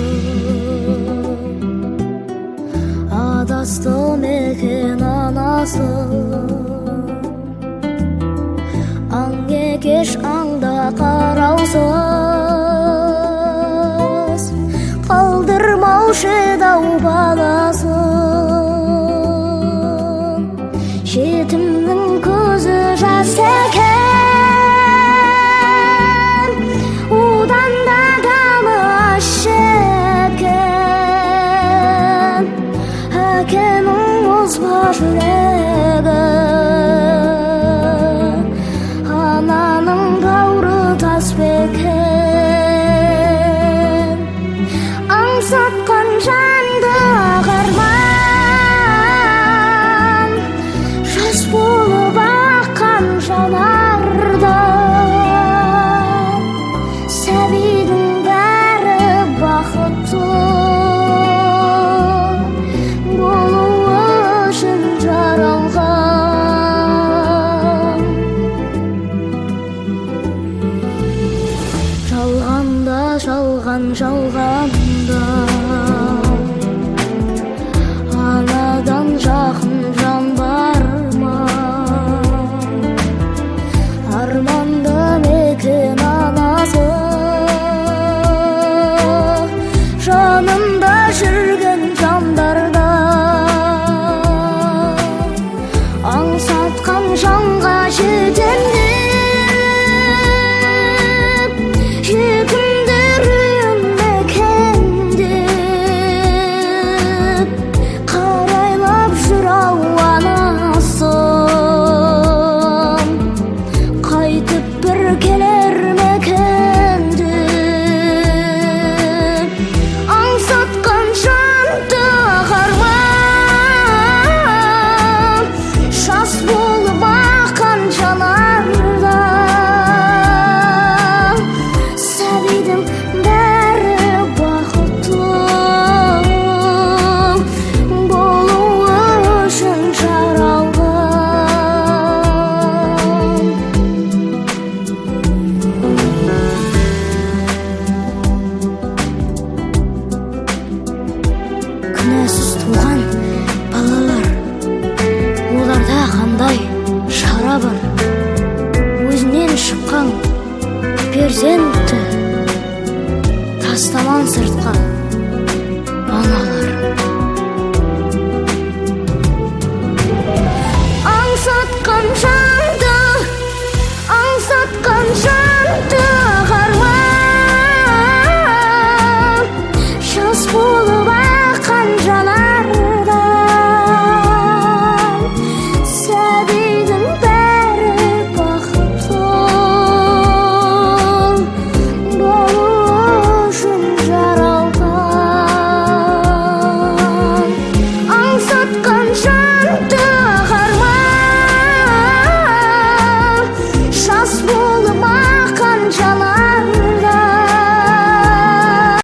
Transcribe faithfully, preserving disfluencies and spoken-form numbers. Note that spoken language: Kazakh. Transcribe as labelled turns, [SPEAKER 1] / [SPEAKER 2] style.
[SPEAKER 1] Adasты мекен анасы, аң екеш аңда қараусыз, қалдырмаушы дау баласын. Жетімнің көзі жас екен, одан да қаны ащы екен. Әкенің озба жүрегі, ананың бауыры тас бекен. Аңсатқан жанды ағарман, жас болып аққан жанардан. Сәбидің бәрі бақытты болуы үшін жаралған. Жалғанда жалған жалғанда